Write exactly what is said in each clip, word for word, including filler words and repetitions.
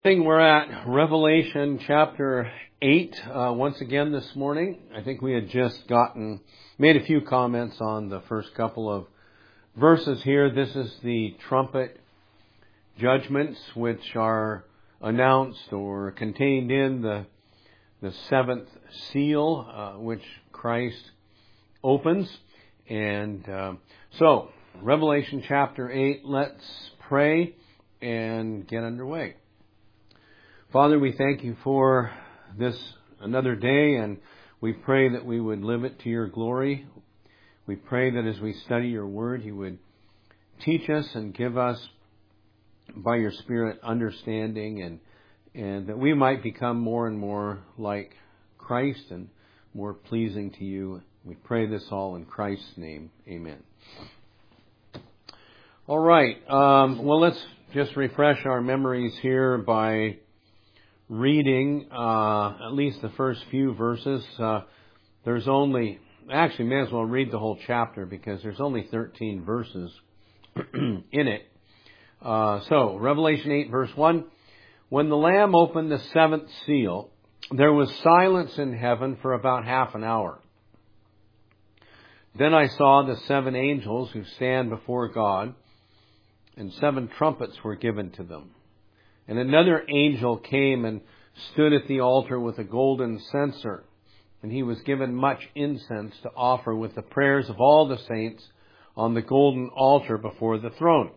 We're at Revelation chapter eight uh, once again this morning. I think we had just gotten, made a few comments on the first couple of verses here. This is the trumpet judgments which are announced or contained in the, the seventh seal, uh, which Christ opens. And uh, so, Revelation chapter eight, let's pray and get underway. Father, we thank you for this another day, and we pray that we would live it to your glory. We pray that as we study your word, you would teach us and give us, by your Spirit, understanding, and, and that we might become more and more like Christ and more pleasing to you. We pray this all in Christ's name. Amen. All right. Um, well, let's just refresh our memories here by reading uh, at least the first few verses. Uh, there's only, actually may as well read the whole chapter because there's only thirteen verses in it. Uh, so, Revelation eight verse one, when the Lamb opened the seventh seal, there was silence in heaven for about half an hour. Then I saw the seven angels who stand before God, and seven trumpets were given to them. And another angel came and stood at the altar with a golden censer, and he was given much incense to offer with the prayers of all the saints on the golden altar before the throne.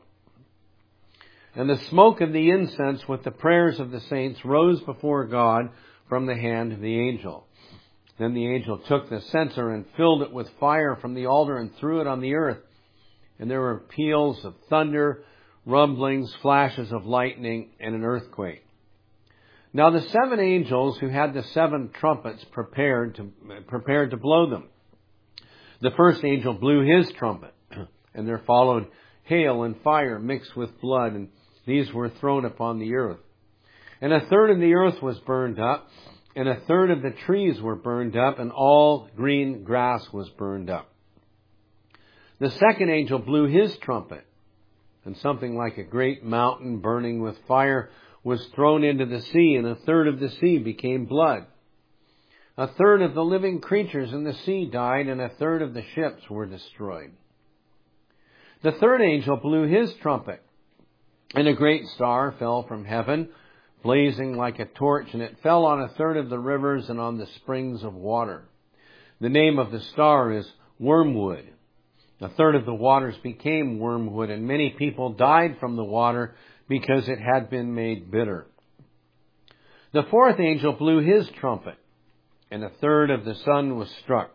And the smoke of the incense with the prayers of the saints rose before God from the hand of the angel. Then the angel took the censer and filled it with fire from the altar and threw it on the earth. And there were peals of thunder, rumblings, flashes of lightning, and an earthquake. Now the seven angels who had the seven trumpets prepared to prepared to blow them. The first angel blew his trumpet, and there followed hail and fire mixed with blood, and these were thrown upon the earth. And a third of the earth was burned up, and a third of the trees were burned up, and all green grass was burned up. The second angel blew his trumpet, and something like a great mountain burning with fire was thrown into the sea, and a third of the sea became blood. A third of the living creatures in the sea died, and a third of the ships were destroyed. The third angel blew his trumpet, and a great star fell from heaven, blazing like a torch, and it fell on a third of the rivers and on the springs of water. The name of the star is Wormwood. A third of the waters became wormwood, and many people died from the water because it had been made bitter. The fourth angel blew his trumpet, and a third of the sun was struck,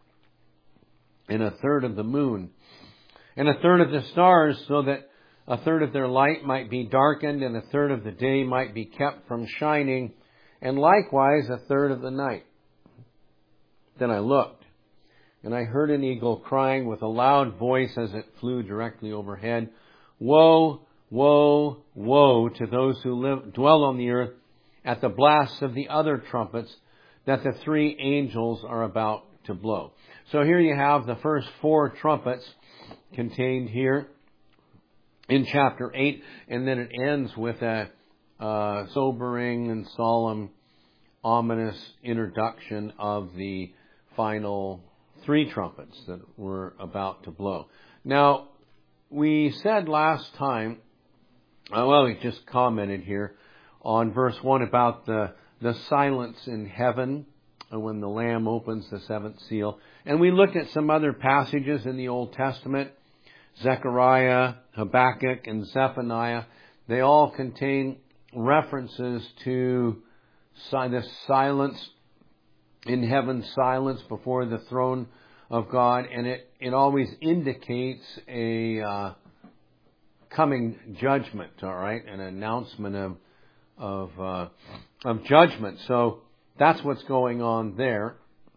and a third of the moon, and a third of the stars, so that a third of their light might be darkened, and a third of the day might be kept from shining, and likewise a third of the night. Then I looked, and I heard an eagle crying with a loud voice as it flew directly overhead, "Woe, woe, woe to those who live, dwell on the earth at the blasts of the other trumpets that the three angels are about to blow." So here you have the first four trumpets contained here in chapter eight, and then it ends with a uh, sobering and solemn, ominous introduction of the final three trumpets that we're about to blow. Now, we said last time, uh, well, we just commented here on verse one about the, the silence in heaven when the Lamb opens the seventh seal. And we looked at some other passages in the Old Testament, Zechariah, Habakkuk, and Zephaniah. They all contain references to this silence in heaven, silence before the throne of God, and it, it always indicates a uh, coming judgment, all right, an announcement of of uh, of judgment. So that's what's going on there.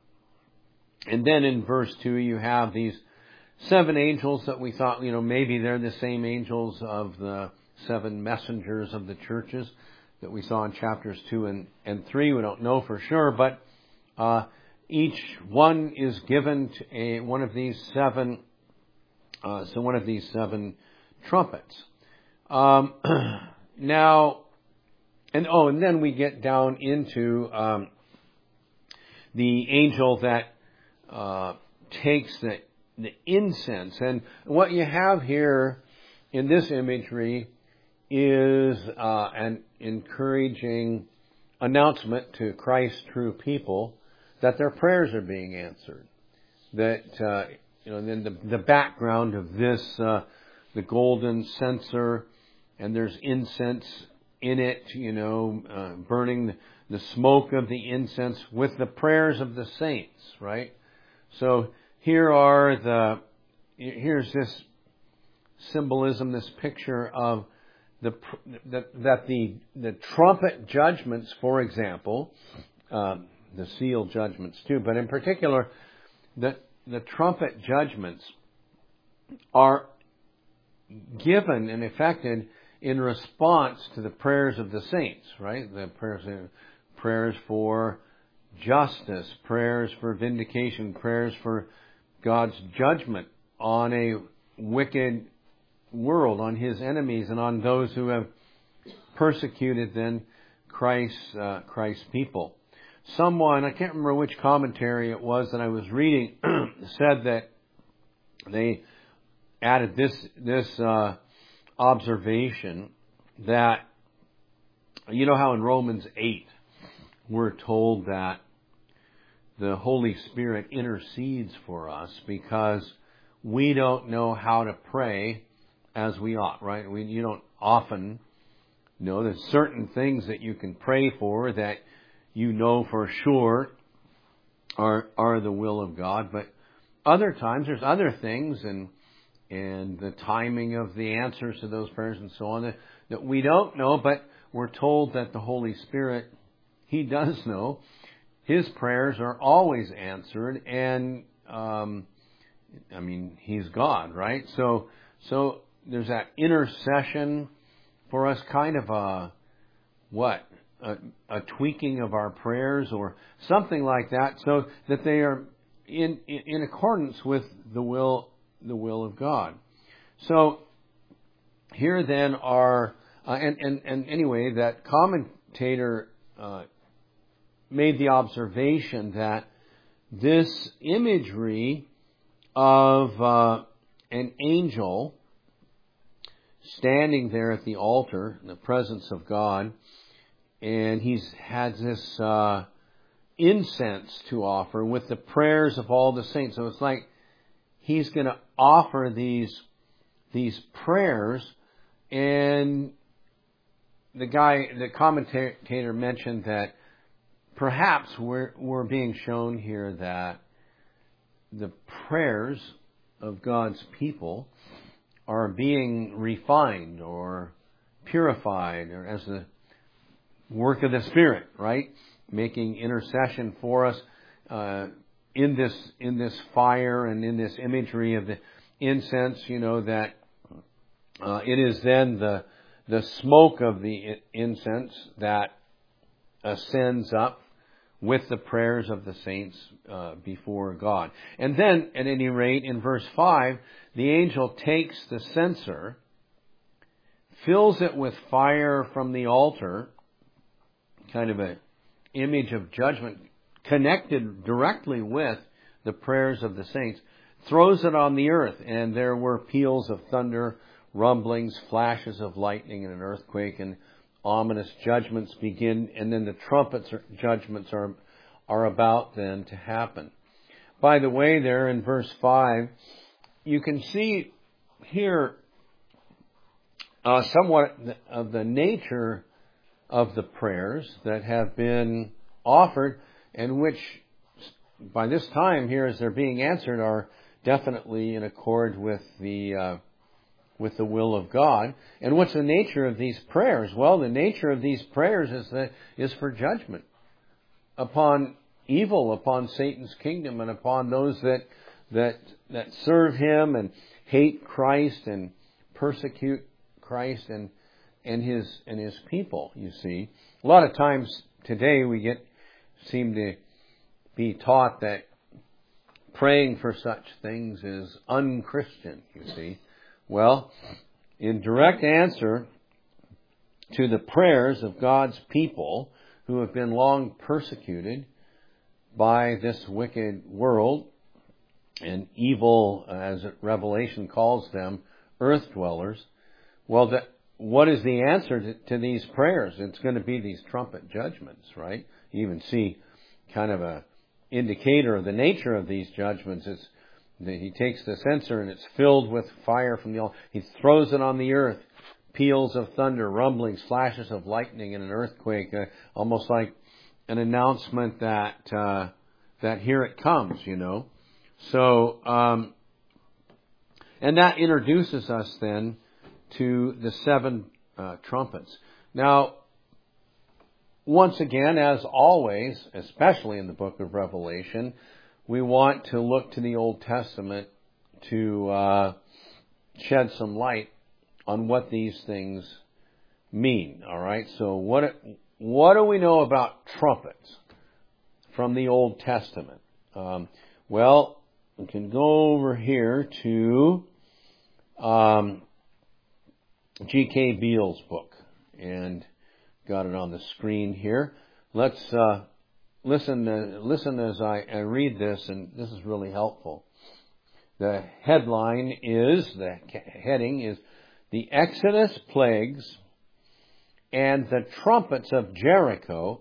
And then in verse two, you have these seven angels that we thought, you know, maybe they're the same angels of the seven messengers of the churches that we saw in chapters two and, and three. We don't know for sure, but Uh, each one is given to a, one of these seven, uh, so one of these seven trumpets. Um, now, And oh, and then we get down into um, the angel that uh, takes the, the incense. And what you have here in this imagery is uh, an encouraging announcement to Christ's true people that their prayers are being answered. That, uh, you know, then the, the background of this, uh, the golden censer, and there's incense in it, you know, uh, burning the smoke of the incense with the prayers of the saints, right? So here are the, here's this symbolism, this picture of the, that, that the, the trumpet judgments, for example, um, the seal judgments too, but in particular, the, the trumpet judgments are given and effected in response to the prayers of the saints, right? The prayers, prayers for justice, prayers for vindication, prayers for God's judgment on a wicked world, on His enemies, and on those who have persecuted then Christ's, uh, Christ's people. Someone, I can't remember which commentary it was that I was reading, said that they added this this uh, observation that, you know how in Romans eight we're told that the Holy Spirit intercedes for us because we don't know how to pray as we ought, right? We, you don't often know. There's certain things that you can pray for that you know for sure are are the will of God, but other times there's other things and and the timing of the answers to those prayers and so on that, that we don't know, but we're told that the Holy Spirit, He does know. His prayers are always answered, and um, I mean, He's God, right? So so there's that intercession for us, kind of a what? A, a tweaking of our prayers or something like that, so that they are in, in in accordance with the will the will of God. So here then are uh, and and and anyway, that commentator uh, made the observation that this imagery of uh, an angel standing there at the altar in the presence of God, and he's had this uh, incense to offer with the prayers of all the saints. So it's like he's going to offer these these prayers, and the guy, the commentator mentioned that perhaps we're we're being shown here that the prayers of God's people are being refined or purified, or as the work of the Spirit, right? Making intercession for us uh, in this in this fire and in this imagery of the incense. You know that uh, it is then the the smoke of the incense that ascends up with the prayers of the saints uh, before God. And then, at any rate, in verse five, the angel takes the censer, fills it with fire from the altar, kind of an image of judgment connected directly with the prayers of the saints, throws it on the earth, and there were peals of thunder, rumblings, flashes of lightning, and an earthquake, and ominous judgments begin, and then the trumpets or judgments are are about then to happen. By the way, there in verse five, you can see here uh, somewhat of the nature of the prayers that have been offered, and which by this time here as they're being answered are definitely in accord with the uh, with the will of God. And what's the nature of these prayers? Well, the nature of these prayers is that is for judgment upon evil, upon Satan's kingdom, and upon those that that that serve him and hate Christ and persecute Christ and and his and his people. You see, a lot of times today we get seem to be taught that praying for such things is unchristian. You see. Well, in direct answer to the prayers of God's people who have been long persecuted by this wicked world and evil, as Revelation calls them, earth dwellers. Well, the, what is the answer to, to these prayers? It's going to be these trumpet judgments, right? You even see kind of a indicator of the nature of these judgments. It's the, he takes the censer and it's filled with fire from the altar. He throws it on the earth. Peals of thunder, rumblings, flashes of lightning, and an earthquake, uh, almost like an announcement that uh, that here it comes, you know. So, um, and that introduces us then to the seven uh, trumpets. Now, once again, as always, especially in the book of Revelation, we want to look to the Old Testament to uh, shed some light on what these things mean. All right. So what what do we know about trumpets from the Old Testament? Um, well, we can go over here to um, G K Beale's book, and got it on the screen here. Let's uh, listen. Uh, listen as I, I read this, and this is really helpful. The headline is the heading is the Exodus plagues and the trumpets of Jericho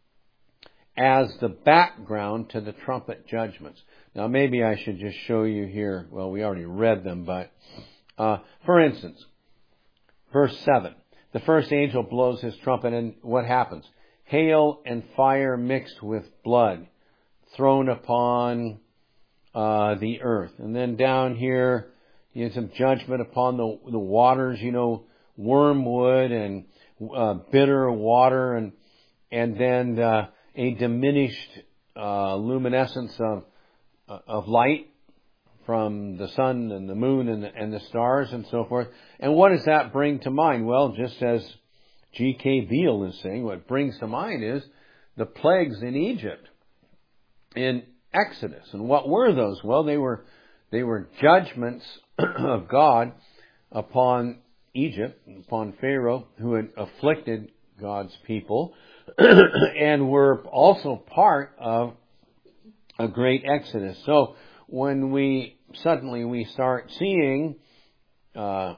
as the background to the trumpet judgments. Now, maybe I should just show you here. Well, we already read them, but uh, for instance, verse seven. The first angel blows his trumpet, and what happens? Hail and fire mixed with blood thrown upon uh, the earth. And then down here, you have some judgment upon the the waters, you know, wormwood and uh, bitter water, and and then uh, a diminished uh, luminescence of uh, of light from the sun and the moon and the, and the stars and so forth. And what does that bring to mind? Well, just as G K Beale is saying, what brings to mind is the plagues in Egypt, in Exodus. And what were those? Well, they were they were judgments of God upon Egypt, upon Pharaoh, who had afflicted God's people, and were also part of a great exodus. So when we suddenly we start seeing uh,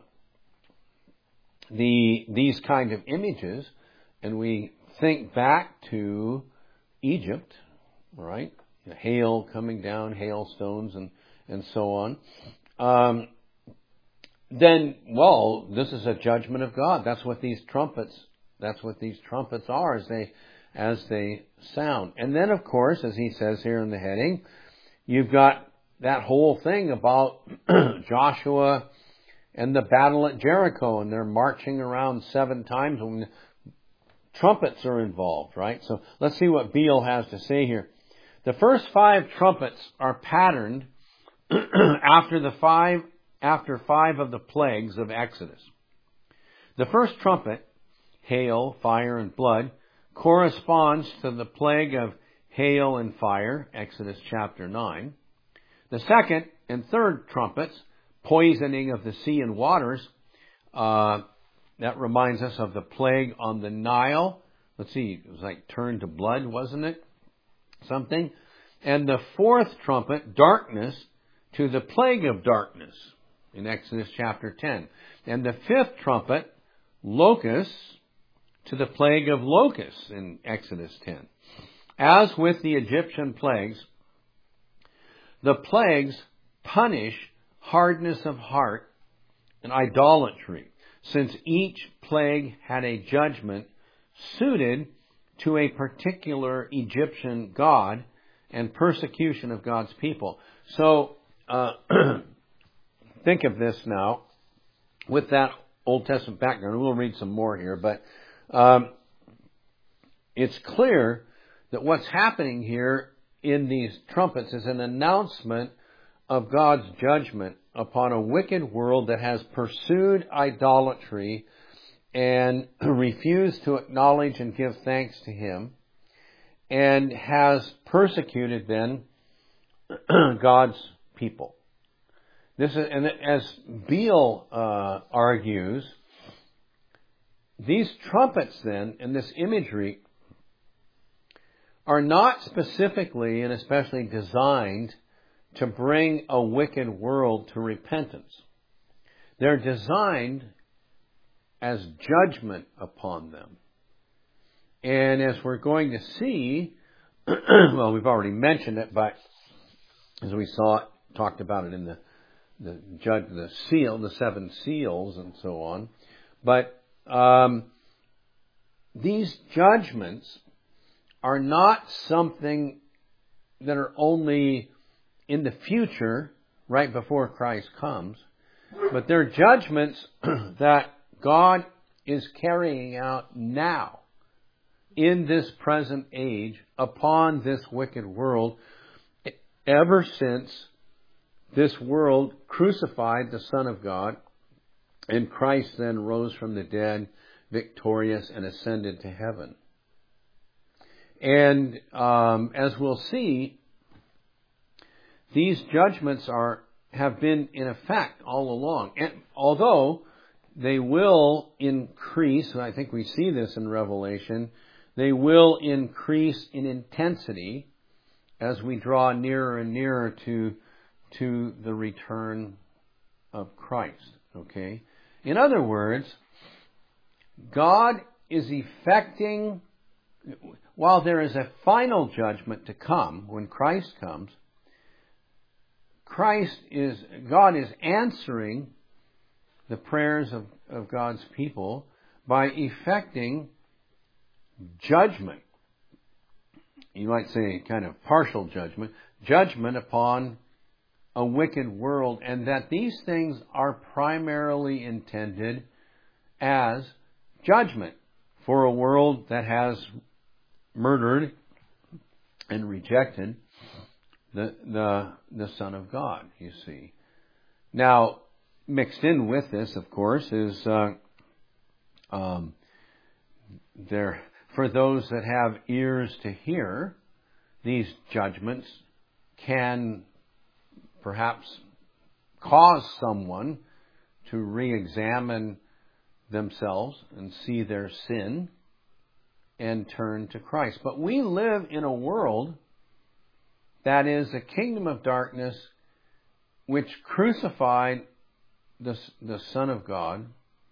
the these kind of images, and we think back to Egypt, right? The hail coming down, hailstones, and and so on. Um, then, well, this is a judgment of God. That's what these trumpets. That's what these trumpets are as they as they sound. And then, of course, as he says here in the heading, you've got that whole thing about Joshua and the battle at Jericho, and they're marching around seven times when trumpets are involved, right? So let's see what Beale has to say here. The first five trumpets are patterned after the five after five of the plagues of Exodus. The first trumpet, hail, fire, and blood, corresponds to the plague of hail and fire, Exodus chapter nine. The second and third trumpets, poisoning of the sea and waters, uh, that reminds us of the plague on the Nile. Let's see, it was like turned to blood, wasn't it? Something. And the fourth trumpet, darkness, to the plague of darkness in Exodus chapter ten. And the fifth trumpet, locusts, to the plague of locusts in Exodus ten. As with the Egyptian plagues, the plagues punish hardness of heart and idolatry, since each plague had a judgment suited to a particular Egyptian god and persecution of God's people. So, uh, think of this now with that Old Testament background. We'll read some more here, but um, it's clear that what's happening here in these trumpets is an announcement of God's judgment upon a wicked world that has pursued idolatry and refused to acknowledge and give thanks to Him, and has persecuted then God's people. This is, and as Beale uh, argues, these trumpets then, and this imagery, are not specifically and especially designed to bring a wicked world to repentance. They're designed as judgment upon them. And as we're going to see, well, we've already mentioned it, but as we saw it, talked about it in the the judge, the seal, the seven seals, and so on. But um, these judgments are not something that are only in the future, right before Christ comes, but they're judgments that God is carrying out now, in this present age, upon this wicked world, ever since this world crucified the Son of God, and Christ then rose from the dead, victorious, and ascended to heaven. And um, as we'll see, these judgments are have been in effect all along. And although they will increase, and I think we see this in Revelation, they will increase in intensity as we draw nearer and nearer to, to the return of Christ. Okay? In other words, God is effecting, while there is a final judgment to come when Christ comes, Christ is, God is answering the prayers of, of God's people by effecting judgment. You might say kind of partial judgment, judgment upon a wicked world, and that these things are primarily intended as judgment for a world that has murdered and rejected the the the Son of God, you see. Now, mixed in with this, of course, is uh, um, there for those that have ears to hear, these judgments can perhaps cause someone to re-examine themselves and see their sin and turn to Christ. But we live in a world that is a kingdom of darkness which crucified the, the Son of God,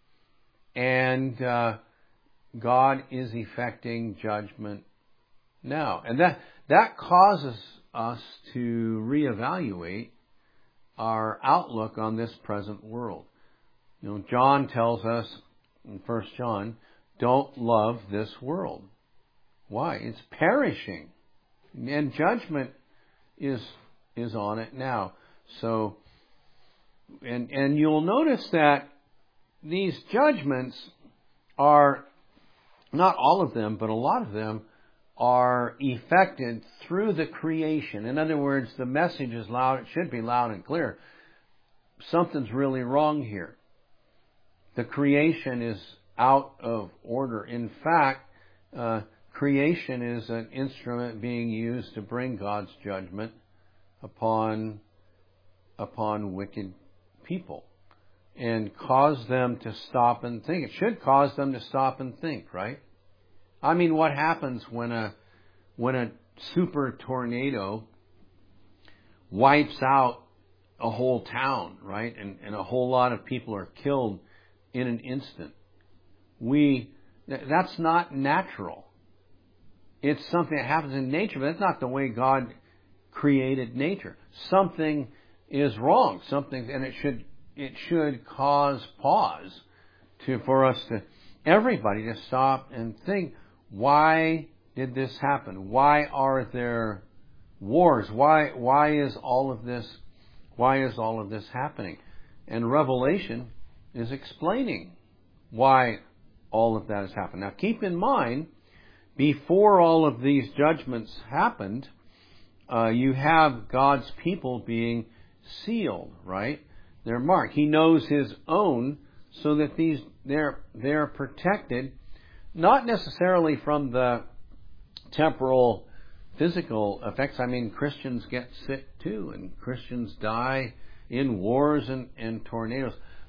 and uh, God is effecting judgment now. And that, that causes us to reevaluate our outlook on this present world. You know, John tells us in First John, don't love this world. Why? It's perishing. And judgment is is on it now. So, and and you'll notice that these judgments are, not all of them, but a lot of them are effected through the creation. In other words, the message is loud, it should be loud and clear. Something's really wrong here. The creation is out of order. In fact, uh, creation is an instrument being used to bring God's judgment upon, upon wicked people and cause them to stop and think. It should cause them to stop and think, right? I mean, what happens when a when a super tornado wipes out a whole town, right? And, and a whole lot of people are killed in an instant. We that's not natural. It's something that happens in nature, but that's not the way God created nature. Something is wrong. Something, and it should it should cause pause to for us to everybody to stop and think. Why did this happen? Why are there wars? Why why is all of this why is all of this happening? And Revelation is explaining why all of that has happened. Now keep in mind, before all of these judgments happened, uh, you have God's people being sealed, right? They're marked. He knows His own, so that these they're they're protected. Not necessarily from the temporal physical effects. I mean, Christians get sick too, and Christians die in wars and, and tornadoes.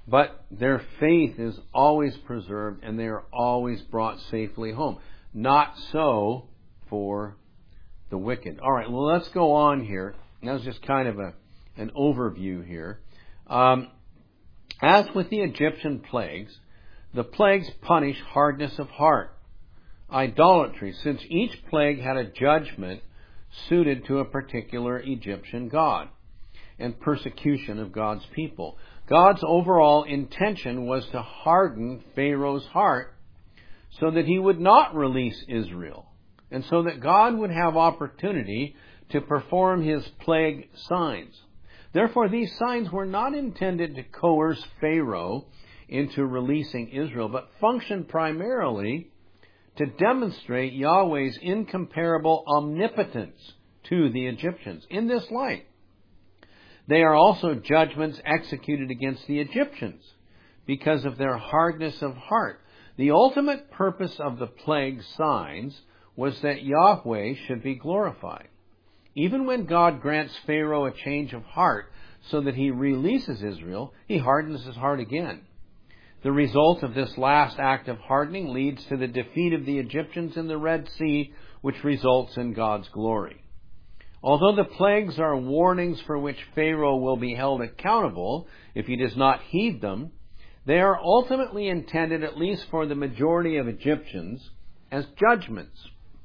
but their faith is always preserved and they are always brought safely home. Not so for the wicked. All right, well, let's go on here. That was just kind of a an overview here. Um, as with the Egyptian plagues, the plagues punish hardness of heart, idolatry, since each plague had a judgment suited to a particular Egyptian god, and persecution of God's people. God's overall intention was to harden Pharaoh's heart so that he would not release Israel, and so that God would have opportunity to perform his plague signs. Therefore, these signs were not intended to coerce Pharaoh into releasing Israel, but functioned primarily to demonstrate Yahweh's incomparable omnipotence to the Egyptians. In this light, they are also judgments executed against the Egyptians because of their hardness of heart. The ultimate purpose of the plague signs was that Yahweh should be glorified. Even when God grants Pharaoh a change of heart so that he releases Israel, he hardens his heart again. The result of this last act of hardening leads to the defeat of the Egyptians in the Red Sea, which results in God's glory. Although the plagues are warnings for which Pharaoh will be held accountable if he does not heed them, they are ultimately intended, at least for the majority of Egyptians, as judgments.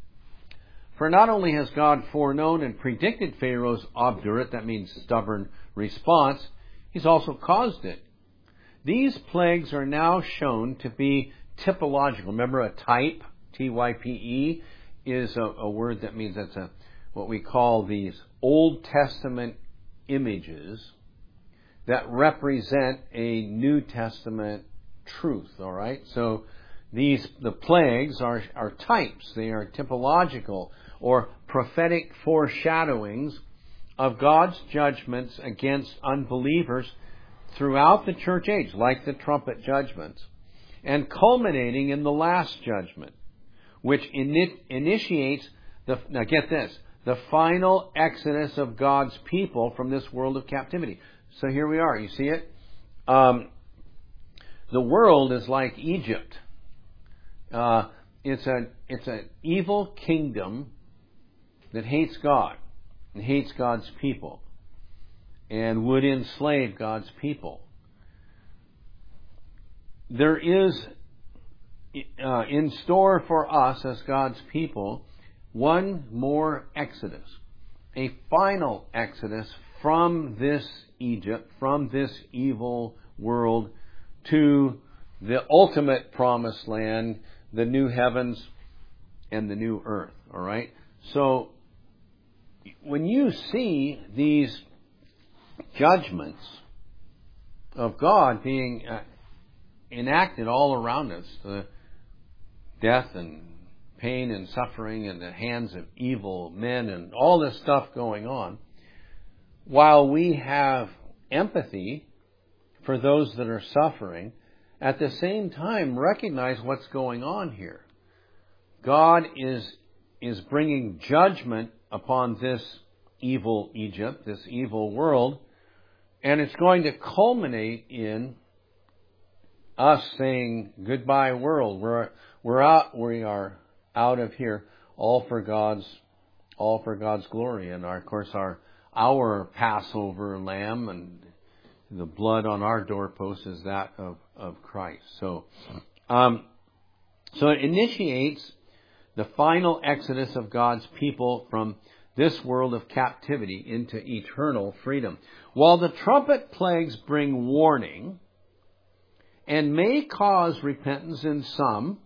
For not only has God foreknown and predicted Pharaoh's obdurate, that means stubborn, response, he's also caused it. These plagues are now shown to be typological. Remember, a type, T Y P E, is a, a word that means that's a what we call these Old Testament images that represent a New Testament truth, all right? So these the plagues are, are types. They are typological or prophetic foreshadowings of God's judgments against unbelievers throughout the church age, like the trumpet judgments, and culminating in the last judgment, which ini- initiates the, now get this, the final exodus of God's people from this world of captivity. So here we are. You see it? Um, the world is like Egypt. Uh, it's a it's an evil kingdom that hates God and hates God's people and would enslave God's people. There is uh, in store for us as God's people one more exodus, a final exodus from this Egypt, from this evil world to the ultimate promised land, the new heavens and the new earth. All right? So when you see these judgments of God being uh, enacted all around us, the death and pain and suffering in the hands of evil men and all this stuff going on, while we have empathy for those that are suffering, at the same time recognize what's going on here. God is is bringing judgment upon this evil Egypt, this evil world, and it's going to culminate in us saying, "Goodbye, world. We're we're out. We are out of here, all for God's all for God's glory." And our, of course, our our Passover lamb and the blood on our doorpost is that of, of Christ. So, um, so it initiates the final exodus of God's people from this world of captivity into eternal freedom. While the trumpet plagues bring warning and may cause repentance in some,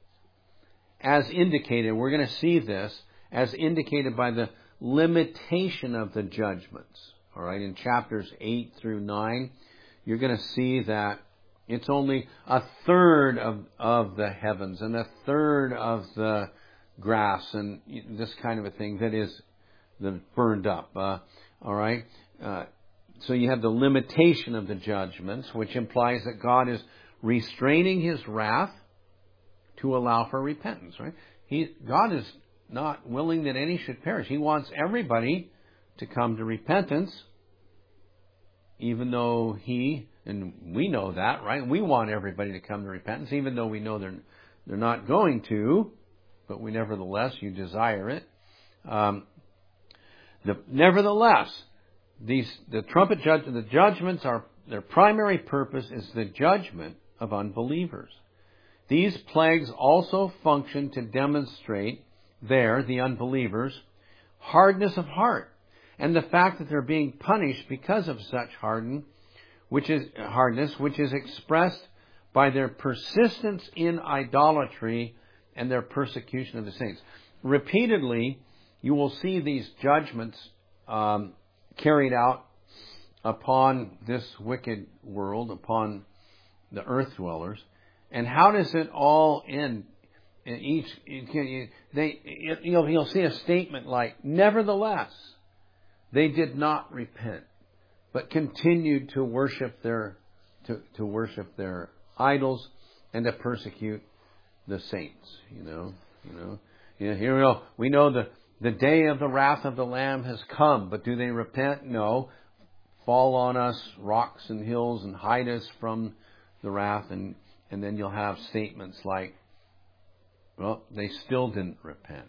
as indicated, we're going to see this as indicated by the limitation of the judgments. All right, in chapters eight through nine, you're going to see that it's only a third of, of the heavens and a third of the grass and this kind of a thing that is that burned up. Uh, all right, uh, so you have the limitation of the judgments, which implies that God is restraining His wrath to allow for repentance. Right? He God is not willing that any should perish. He wants everybody to come to repentance even though he, and we know that, right? We want everybody to come to repentance, even though we know they're they're not going to, but we nevertheless, you desire it. Um, the, nevertheless, these the trumpet judge, the judgments are their primary purpose is the judgment of unbelievers. These plagues also function to demonstrate there, the unbelievers, hardness of heart, and the fact that they're being punished because of such harden, which is hardness, which is expressed by their persistence in idolatry and their persecution of the saints. Repeatedly, you will see these judgments um, carried out upon this wicked world, upon the earth dwellers. And how does it all end? In each, they, you'll, you'll see a statement like, nevertheless, they did not repent, but continued to worship their, to, to worship their idols and to persecute the saints. You know, you know, yeah, here we go. We know the the day of the wrath of the Lamb has come, but do they repent? No. Fall on us, rocks and hills, and hide us from the wrath, and and then you'll have statements like, well, they still didn't repent.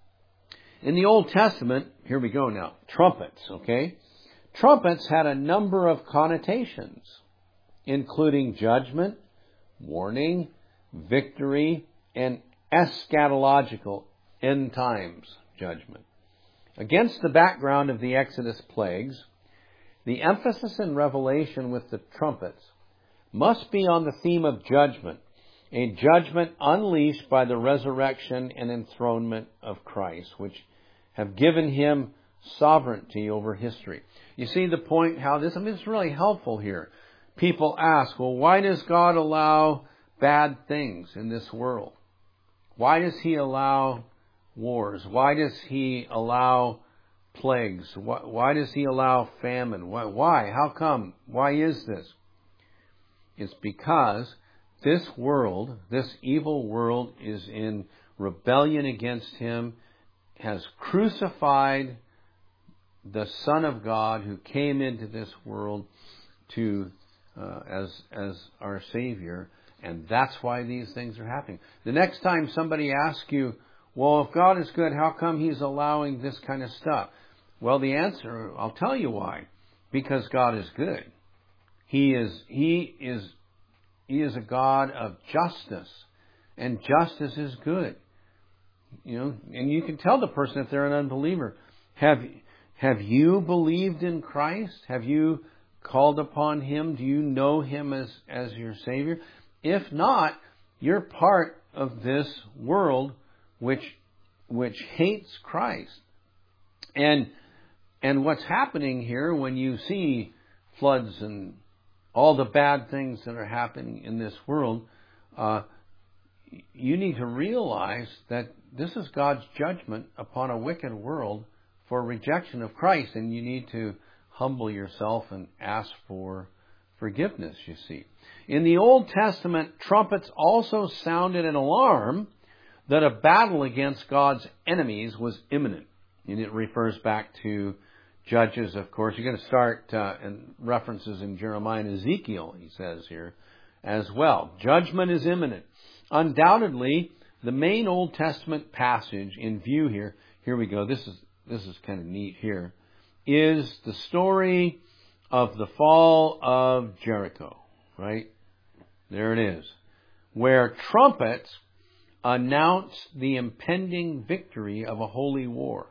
In the Old Testament, here we go now, trumpets, okay? Trumpets had a number of connotations, including judgment, warning, victory, and eschatological end times judgment. Against the background of the Exodus plagues, the emphasis in Revelation with the trumpets must be on the theme of judgment, a judgment unleashed by the resurrection and enthronement of Christ, which have given him sovereignty over history. You see the point how this, I mean, it's really helpful here. People ask, well, why does God allow bad things in this world? Why does he allow wars? Why does he allow plagues? Why, why does he allow famine? Why, why? How come? Why is this? It's because this world, this evil world, is in rebellion against him, has crucified the Son of God who came into this world to uh, as as our Savior, and that's why these things are happening. The next time somebody asks you, well, if God is good, how come he's allowing this kind of stuff? Well, the answer, I'll tell you why. Because God is good. He is, he is, he is a God of justice. And justice is good. You know, and you can tell the person if they're an unbeliever, have, have you believed in Christ? Have you called upon him? Do you know him as, as your Savior? If not, you're part of this world which, which hates Christ. And, and what's happening here when you see floods and all the bad things that are happening in this world, uh, you need to realize that this is God's judgment upon a wicked world for rejection of Christ, and you need to humble yourself and ask for forgiveness, you see. In the Old Testament, trumpets also sounded an alarm that a battle against God's enemies was imminent. And it refers back to Judges, of course. You're going to start uh, in references in Jeremiah and Ezekiel, he says here, as well. Judgment is imminent. Undoubtedly, the main Old Testament passage in view here, here we go, this is this is kind of neat here, is the story of the fall of Jericho, right? There it is. Where trumpets announce the impending victory of a holy war.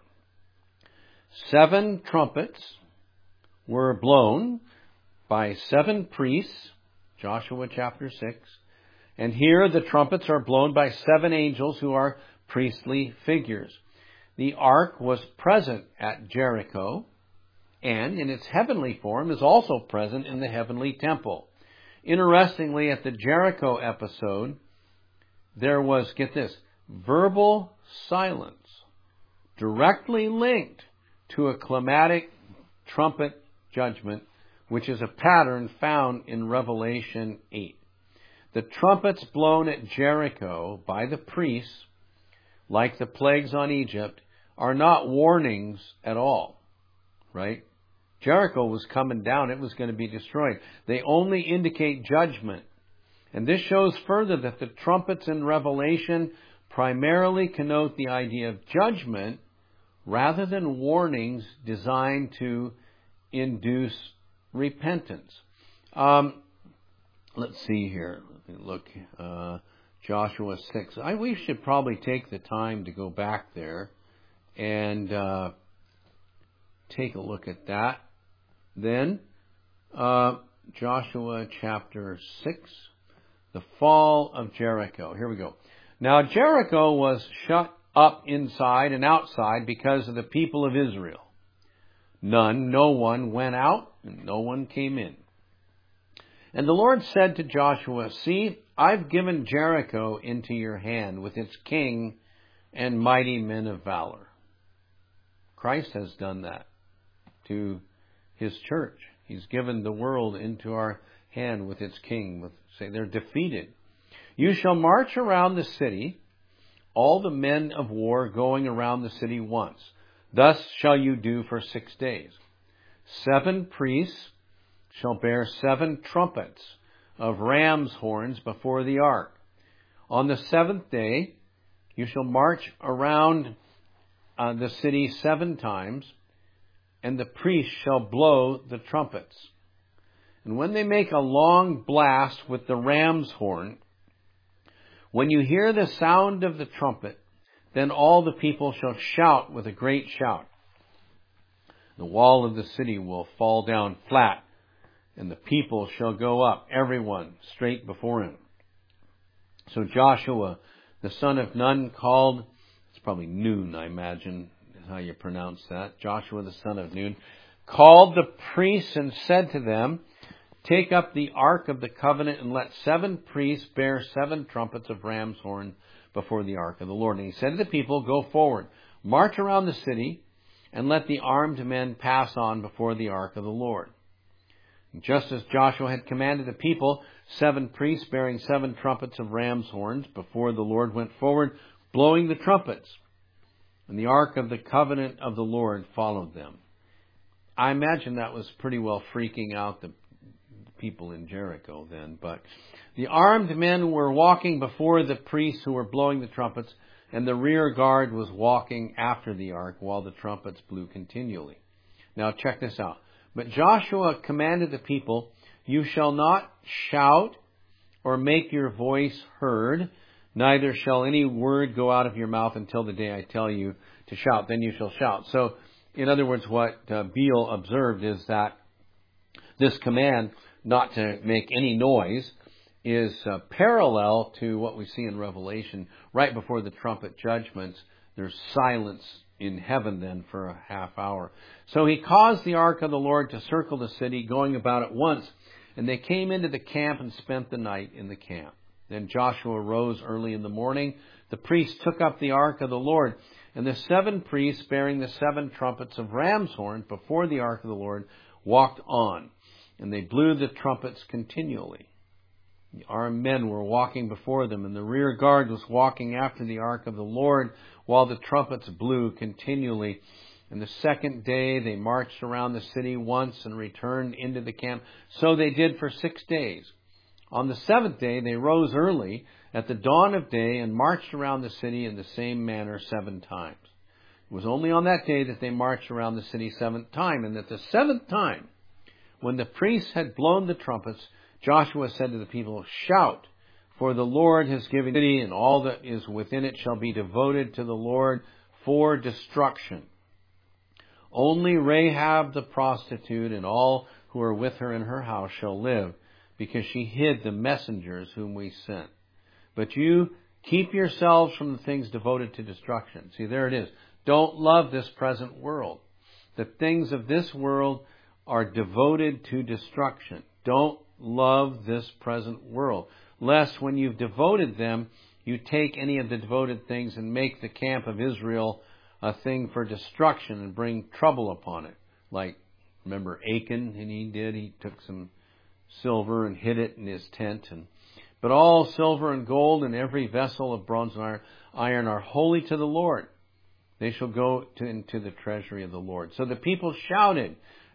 Seven trumpets were blown by seven priests, Joshua chapter six. And here the trumpets are blown by seven angels who are priestly figures. The ark was present at Jericho, and in its heavenly form is also present in the heavenly temple. Interestingly, at the Jericho episode, there was, get this, verbal silence directly linked to a climatic trumpet judgment, which is a pattern found in Revelation eight. The trumpets blown at Jericho by the priests, like the plagues on Egypt, are not warnings at all, right? Jericho was coming down. It was going to be destroyed. They only indicate judgment. And this shows further that the trumpets in Revelation primarily connote the idea of judgment rather than warnings designed to induce repentance. Um, let's see here. Let me look. Uh, Joshua six. I, we should probably take the time to go back there and uh, take a look at that. Then, uh, Joshua chapter six, the fall of Jericho. Here we go. Now, Jericho was shut up inside and outside because of the people of Israel. None, no one went out, and no one came in. And the Lord said to Joshua, "See, I've given Jericho into your hand with its king and mighty men of valor." Christ has done that to His church. He's given the world into our hand with its king. With, say, they're defeated. "You shall march around the city, all the men of war going around the city once. Thus shall you do for six days. Seven priests shall bear seven trumpets of ram's horns before the ark. On the seventh day you shall march around uh, the city seven times, and the priests shall blow the trumpets. And when they make a long blast with the ram's horn, when you hear the sound of the trumpet, then all the people shall shout with a great shout. The wall of the city will fall down flat, and the people shall go up, everyone straight before him." So Joshua, the son of Nun, called, it's probably Nun, I imagine, is how you pronounce that. Joshua, the son of Nun, called the priests and said to them, "Take up the ark of the covenant and let seven priests bear seven trumpets of ram's horn before the ark of the Lord." And he said to the people, "Go forward, march around the city, and let the armed men pass on before the ark of the Lord." And just as Joshua had commanded the people, seven priests bearing seven trumpets of ram's horns before the Lord went forward, blowing the trumpets. And the ark of the covenant of the Lord followed them. I imagine that was pretty well freaking out the people in Jericho then. But the armed men were walking before the priests who were blowing the trumpets, and the rear guard was walking after the ark while the trumpets blew continually. Now check this out. "But Joshua commanded the people, 'You shall not shout or make your voice heard, neither shall any word go out of your mouth until the day I tell you to shout. Then you shall shout.'" So, in other words, what uh, Beale observed is that this command not to make any noise is uh, parallel to what we see in Revelation. Right before the trumpet judgments, there's silence in heaven then for a half hour. "So he caused the ark of the Lord to circle the city, going about it once, and they came into the camp and spent the night in the camp. Then Joshua rose early in the morning. The priests took up the ark of the Lord, and the seven priests bearing the seven trumpets of ram's horn before the ark of the Lord walked on, and they blew the trumpets continually. The armed men were walking before them, and the rear guard was walking after the ark of the Lord, while the trumpets blew continually. And the second day they marched around the city once and returned into the camp. So they did for six days. On the seventh day they rose early at the dawn of day and marched around the city in the same manner seven times. It was only on that day that they marched around the city seventh time, and at the seventh time, when the priests had blown the trumpets, Joshua said to the people, "Shout, for the Lord has given the city, and all that is within it shall be devoted to the Lord for destruction. Only Rahab the prostitute and all who are with her in her house shall live, because she hid the messengers whom we sent. But you keep yourselves from the things devoted to destruction." See, there it is. Don't love this present world. The things of this world are devoted to destruction. Don't love this present world, lest when you've devoted them, you take any of the devoted things and make the camp of Israel a thing for destruction and bring trouble upon it. Like, remember Achan, and he did, he took some silver and hid it in his tent. And But all silver and gold and every vessel of bronze and iron, iron are holy to the Lord. They shall go to, into the treasury of the Lord. So the people shouted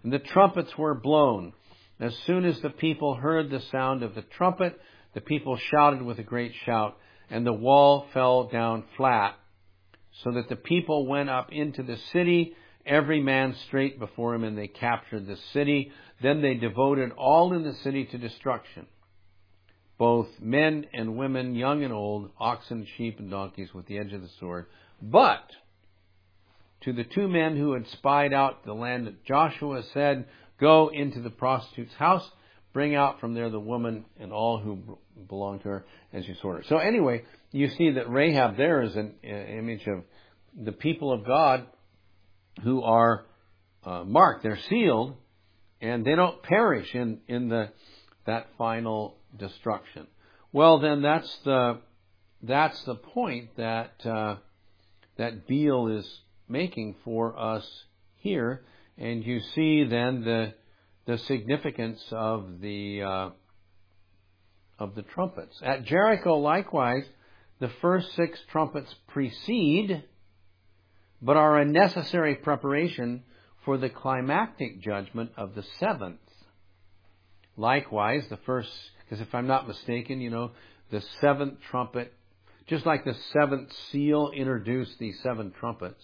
And the trumpets were blown. As soon as the people heard the sound of the trumpet, the people shouted with a great shout, and the wall fell down flat, so that the people went up into the city, every man straight before him, and they captured the city. Then they devoted all in the city to destruction, both men and women, young and old, oxen, sheep, and donkeys, with the edge of the sword. But to the two men who had spied out the land, Joshua said, "Go into the prostitute's house, bring out from there the woman and all who belong to her, as you saw her." So anyway, you see that Rahab there is an uh, image of the people of God who are uh, marked. They're sealed, and they don't perish in, in the that final destruction. Well, then that's the that's the point that uh, that Beale is making for us here, and you see then the the significance of the uh, of the trumpets. At Jericho, likewise, the first six trumpets precede, but are a necessary preparation for the climactic judgment of the seventh. Likewise, the first, because if I'm not mistaken, you know, the seventh trumpet, just like the seventh seal introduced the seven trumpets,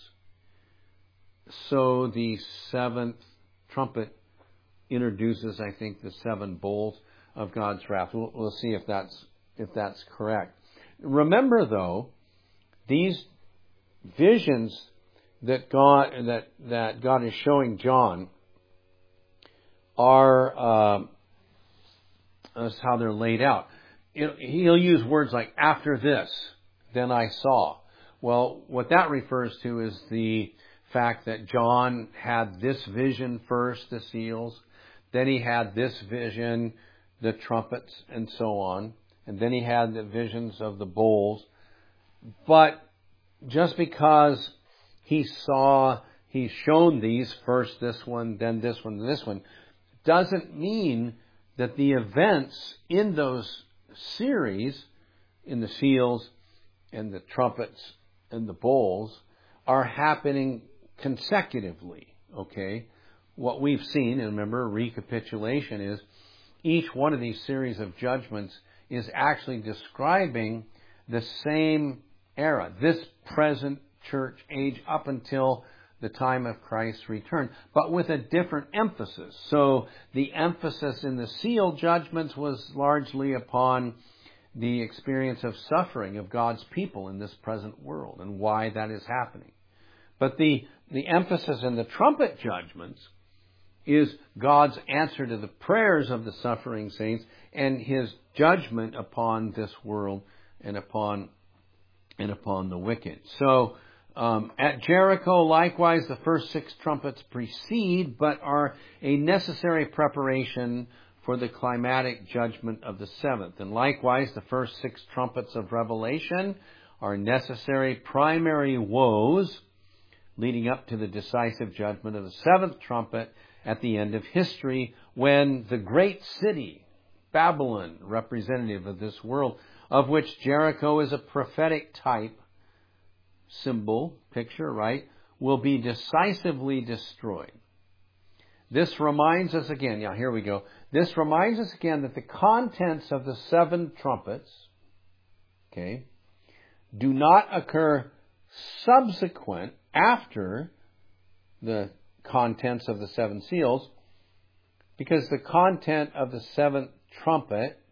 so the seventh trumpet introduces, I think, the seven bowls of God's wrath. We'll, we'll see if that's if that's correct. Remember, though, these visions that God that that God is showing John are uh, that's how they're laid out. It, he'll use words like "after this, then I saw." Well, what that refers to is the fact that John had this vision first, the seals. Then he had this vision, the trumpets, and so on. And then he had the visions of the bowls. But just because he saw, he's shown these, first this one, then this one, this one, doesn't mean that the events in those series, in the seals and the trumpets and the bowls, are happening consecutively, okay? What we've seen, and remember, recapitulation is each one of these series of judgments is actually describing the same era, this present church age up until the time of Christ's return, but with a different emphasis. So the emphasis in the seal judgments was largely upon the experience of suffering of God's people in this present world and why that is happening. But the, the emphasis in the trumpet judgments is God's answer to the prayers of the suffering saints and His judgment upon this world and upon and upon the wicked. So um, at Jericho, likewise, the first six trumpets precede, but are a necessary preparation for the climatic judgment of the seventh. And likewise, the first six trumpets of Revelation are necessary primary woes leading up to the decisive judgment of the seventh trumpet at the end of history, when the great city, Babylon, representative of this world, of which Jericho is a prophetic type, symbol, picture, right, will be decisively destroyed. This reminds us again, yeah, here we go. This reminds us again that the contents of the seven trumpets, okay, do not occur subsequent after the contents of the seven seals, because the content of the seventh trumpet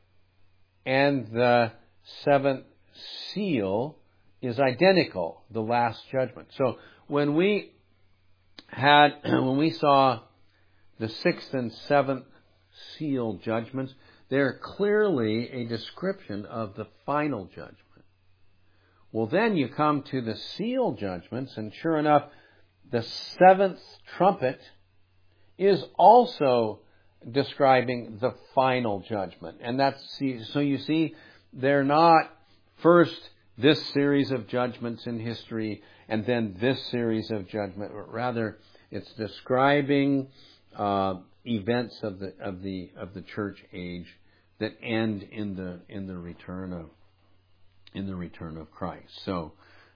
and the seventh seal is identical, the last judgment. So when we had, when we saw the sixth and seventh seal judgments, they're clearly a description of the final judgment. Well, then you come to the seal judgments, and sure enough, the seventh trumpet is also describing the final judgment. And that's, so you see, they're not first this series of judgments in history and then this series of judgment, but rather it's describing uh, events of the of the of the church age that end in the in the return of in the return of Christ. So,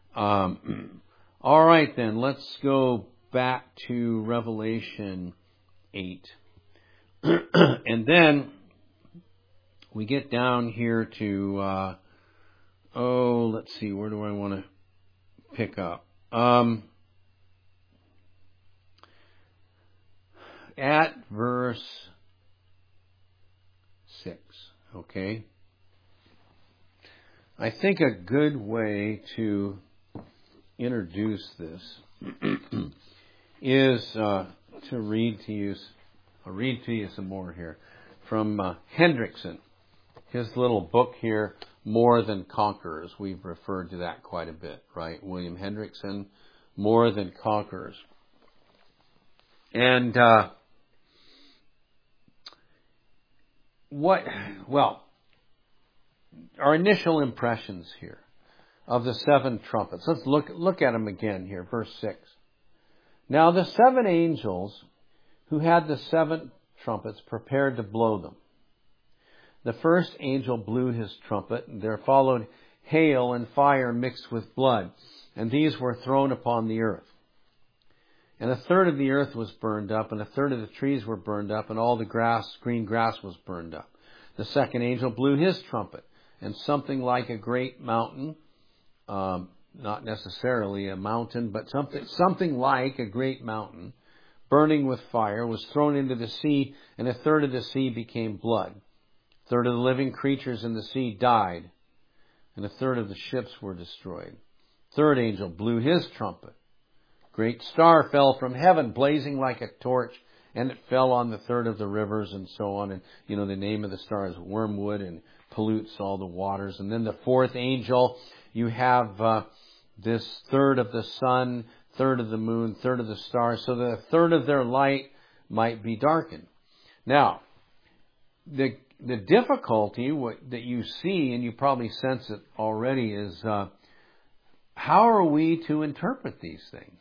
um, all right then, let's go back to Revelation eight. And then we get down here to, uh, oh, let's see, where do I want to pick up? Um, at verse six, okay? I think a good way to introduce this is uh, to read to you, I'll read to you some more here from uh, Hendrickson, his little book here, More Than Conquerors. We've referred to that quite a bit, right? William Hendrickson, More Than Conquerors. And uh, what, well, our initial impressions here of the seven trumpets. Let's look look at them again here, verse six. Now the seven angels who had the seven trumpets prepared to blow them. The first angel blew his trumpet, and there followed hail and fire mixed with blood, and these were thrown upon the earth. And a third of the earth was burned up, and a third of the trees were burned up, and all the grass, green grass was burned up. The second angel blew his trumpet, and something like a great mountain, um, not necessarily a mountain, but something something like a great mountain, burning with fire, was thrown into the sea, and a third of the sea became blood. A third of the living creatures in the sea died, and a third of the ships were destroyed. Third angel blew his trumpet. Great star fell from heaven, blazing like a torch, and it fell on the third of the rivers and so on. And, you know, the name of the star is Wormwood and pollutes all the waters. And then the fourth angel, you have uh, this third of the sun, third of the moon, third of the stars, so that a third of their light might be darkened. Now, the the difficulty what, that you see, and you probably sense it already, is uh, how are we to interpret these things?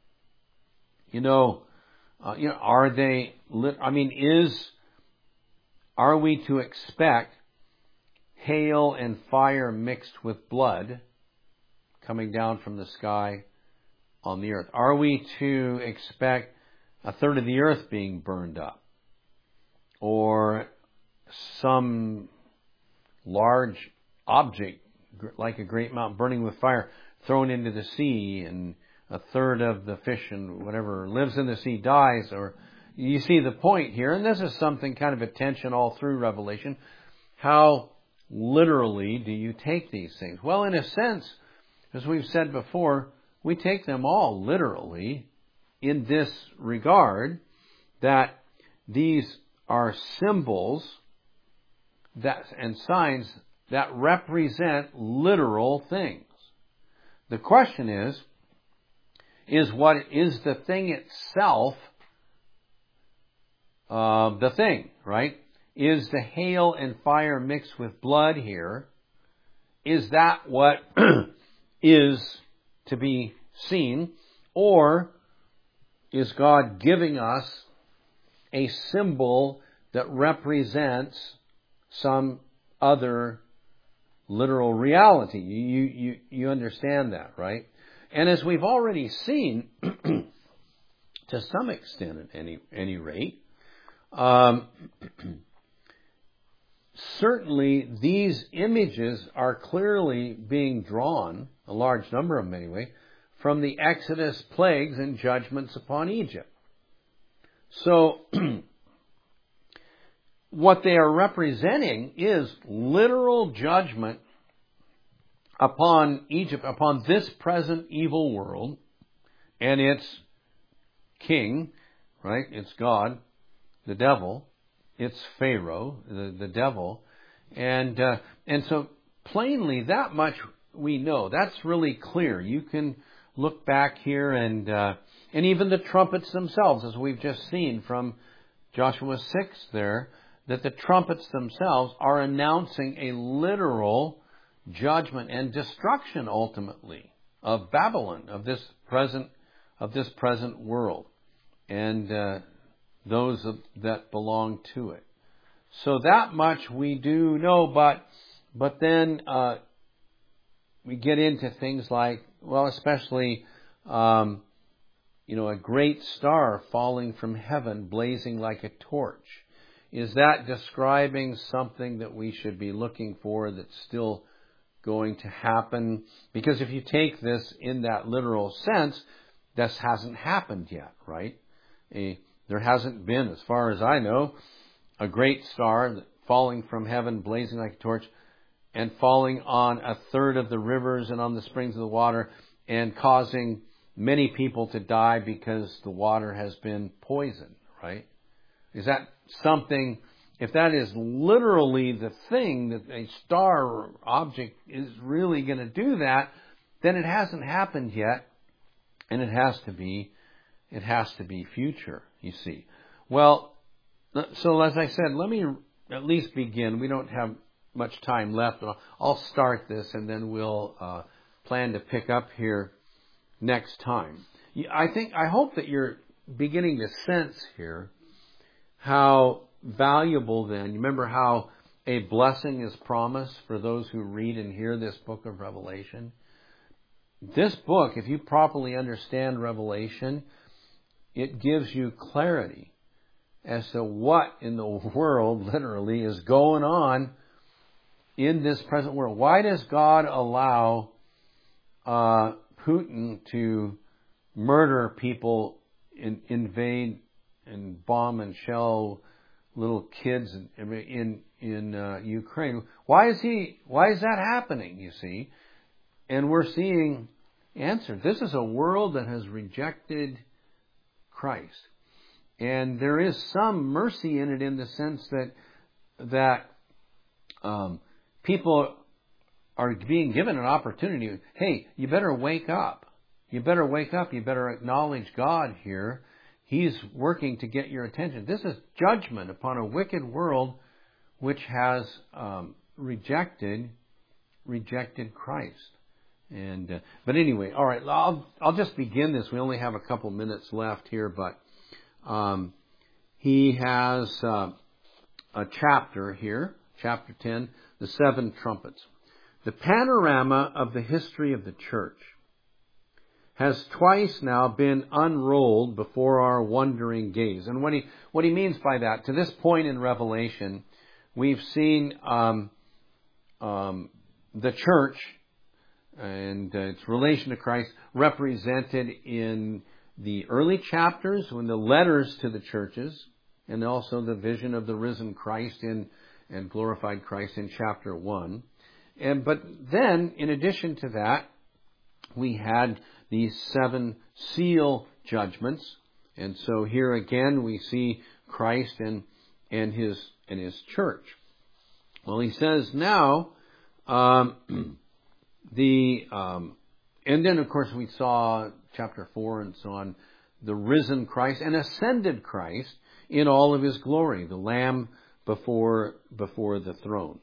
You know, uh, you know, are they? I mean, is are we to expect hail and fire mixed with blood coming down from the sky on the earth? Are we to expect a third of the earth being burned up, or some large object like a great mountain burning with fire thrown into the sea, and a third of the fish and whatever lives in the sea dies? Or you see the point here, and this is something kind of a tension all through Revelation. How literally do you take these things? Well, in a sense, as we've said before, we take them all literally in this regard, that these are symbols that and signs that represent literal things. The question is, is what is the thing itself uh, the thing, right? Is the hail and fire mixed with blood here, is that what is to be seen? Or is God giving us a symbol that represents some other literal reality? You, you, you understand that, right? And as we've already seen, to some extent at any, any rate, um, certainly these images are clearly being drawn, a large number of them anyway, from the Exodus plagues and judgments upon Egypt. So, what they are representing is literal judgment upon Egypt, upon this present evil world and its king, right? It's God, the devil. It's Pharaoh, the, the devil. And uh, and so plainly that much we know. That's really clear. You can look back here and uh, and even the trumpets themselves, as we've just seen from Joshua six there, that the trumpets themselves are announcing a literal judgment and destruction ultimately of Babylon, of this present of this present world, and uh, those that belong to it. So that much we do know, but but then uh, we get into things like, well, especially um, you know, a great star falling from heaven, blazing like a torch. Is that describing something that we should be looking for that's still going to happen? Because if you take this in that literal sense, this hasn't happened yet, right? A, there hasn't been, as far as I know, a great star falling from heaven, blazing like a torch, and falling on a third of the rivers and on the springs of the water, and causing many people to die because the water has been poisoned, right? Is that something, if that is literally the thing, that a star or object is really going to do that, then it hasn't happened yet, and it has to be, it has to be future, you see. Well, so as I said, let me at least begin. We don't have much time left, but I'll start this, and then we'll uh, plan to pick up here next time. I think, I hope that you're beginning to sense here how valuable then, you remember how a blessing is promised for those who read and hear this book of Revelation? This book, if you properly understand Revelation, it gives you clarity as to what in the world, literally, is going on in this present world. Why does God allow uh, Putin to murder people, in, invade and bomb and shell little kids in in, in uh, Ukraine? Why is he? Why is that happening? You see, and we're seeing answered. This is a world that has rejected Christ, and there is some mercy in it, in the sense that that um, people are being given an opportunity. Hey, you better wake up. You better wake up. You better acknowledge God here. He's working to get your attention. This is judgment upon a wicked world which has um, rejected rejected Christ. And uh, but anyway, all right. I'll I'll just begin this. We only have a couple minutes left here, but um, he has uh, a chapter here, chapter ten, the seven trumpets. The panorama of the history of the church has twice now been unrolled before our wondering gaze. And what he what he means by that, to this point in Revelation, we've seen um, um, the church and uh, its relation to Christ represented in the early chapters, when the letters to the churches, and also the vision of the risen Christ in and glorified Christ in chapter one. And but then, in addition to that, we had these seven seal judgments, and so here again we see Christ and and his and his church. Well, he says now, um, the um, and then of course we saw chapter four and so on, the risen Christ and ascended Christ in all of his glory, the Lamb before before the throne,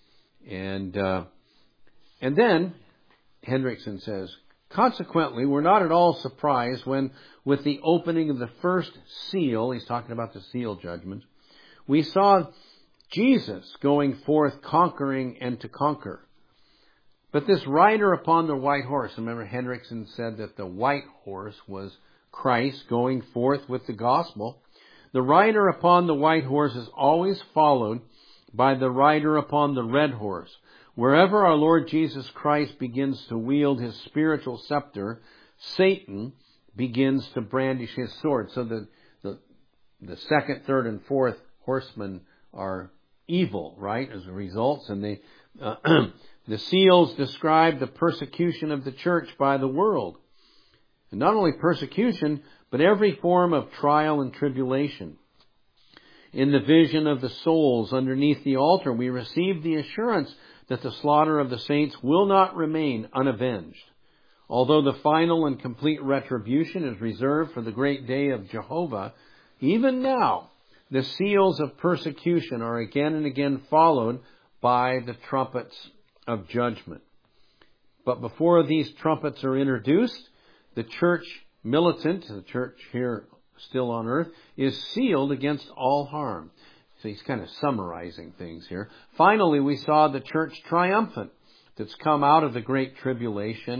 and uh, and then Hendrickson says, consequently, we're not at all surprised when, with the opening of the first seal, he's talking about the seal judgment, we saw Jesus going forth conquering and to conquer. But this rider upon the white horse, remember Hendrickson said that the white horse was Christ going forth with the gospel. The rider upon the white horse is always followed by the rider upon the red horse. Wherever our Lord Jesus Christ begins to wield his spiritual scepter, Satan begins to brandish his sword. So the, the, the second, third, and fourth horsemen are evil, right, as a result. And they, uh, the seals describe the persecution of the church by the world. And not only persecution, but every form of trial and tribulation. In the vision of the souls underneath the altar, we receive the assurance that the slaughter of the saints will not remain unavenged. Although the final and complete retribution is reserved for the great day of Jehovah, even now the seals of persecution are again and again followed by the trumpets of judgment. But before these trumpets are introduced, the church militant, the church here still on earth, is sealed against all harm. So he's kind of summarizing things here. Finally, we saw the church triumphant that's come out of the great tribulation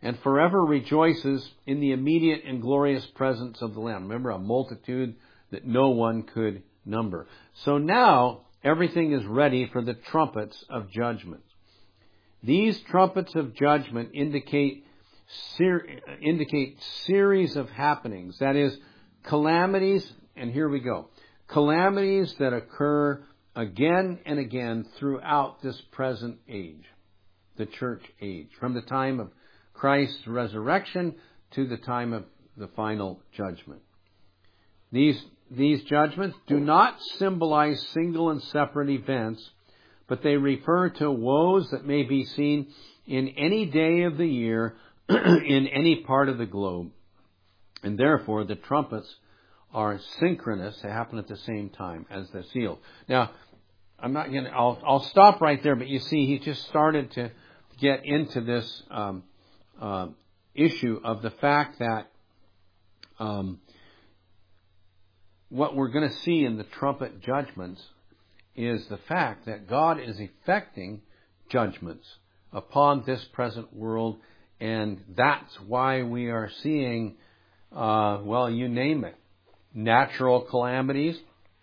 and forever rejoices in the immediate and glorious presence of the Lamb. Remember, a multitude that no one could number. So now everything is ready for the trumpets of judgment. These trumpets of judgment indicate ser- indicate series of happenings. That is, calamities, and here we go. Calamities that occur again and again throughout this present age, the church age, from the time of Christ's resurrection to the time of the final judgment. These, these judgments do not symbolize single and separate events, but they refer to woes that may be seen in any day of the year in any part of the globe. And therefore, the trumpets are synchronous. They happen at the same time as the seals. Now, I'm not going to, I'll, I'll stop right there, but you see, he just started to get into this um, uh, issue of the fact that um, what we're going to see in the trumpet judgments is the fact that God is effecting judgments upon this present world, and that's why we are seeing, uh, well, you name it, natural calamities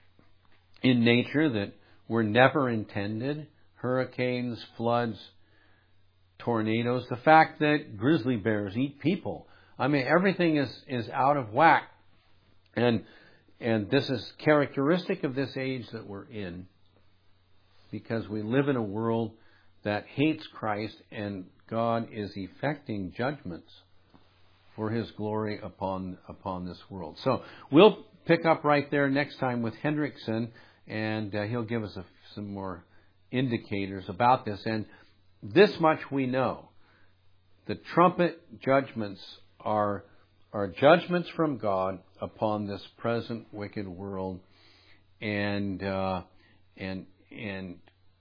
in nature that were never intended, hurricanes, floods, tornadoes, the fact that grizzly bears eat people. I mean, everything is, is out of whack. And and this is characteristic of this age that we're in, because we live in a world that hates Christ, and God is effecting judgments for His glory upon upon this world. So we'll pick up right there next time with Hendrickson, and uh, he'll give us a, some more indicators about this. And this much we know: the trumpet judgments are are judgments from God upon this present wicked world, and uh, and and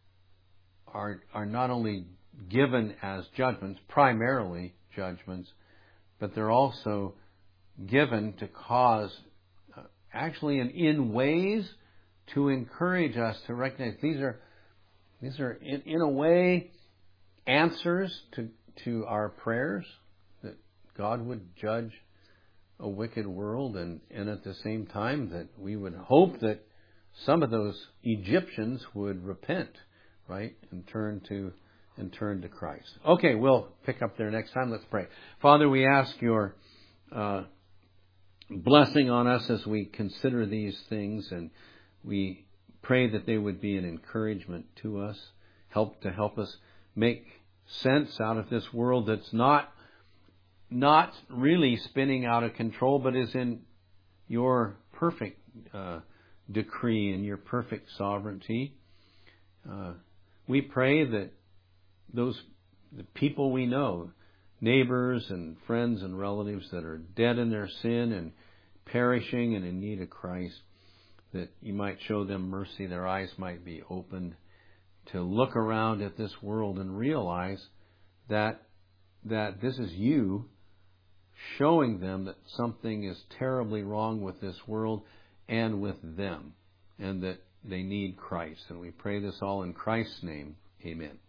are are not only given as judgments, primarily judgments, but they're also given to cause, uh, actually, in, in ways to encourage us to recognize these are these are in, in a way answers to to our prayers, that God would judge a wicked world, and, and at the same time that we would hope that some of those Egyptians would repent, right, and turn to and turn to Christ. Okay, we'll pick up there next time. Let's pray. Father, we ask your uh, blessing on us as we consider these things, and we pray that they would be an encouragement to us, help to help us make sense out of this world that's not not really spinning out of control, but is in your perfect uh, decree and your perfect sovereignty. Uh, we pray that those the people we know, neighbors and friends and relatives that are dead in their sin and perishing and in need of Christ, that you might show them mercy, their eyes might be opened to look around at this world and realize that that this is you showing them that something is terribly wrong with this world and with them, and that they need Christ. And we pray this all in Christ's name. Amen.